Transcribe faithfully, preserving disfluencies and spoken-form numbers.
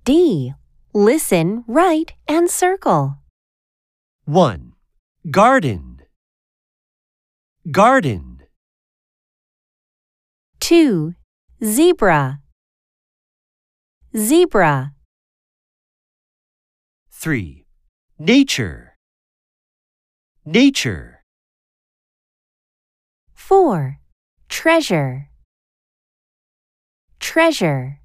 D. Listen, write, and circle. one. Garden. Garden. two. Zebra. Zebra. three. Nature. Nature. four. Treasure. Treasure.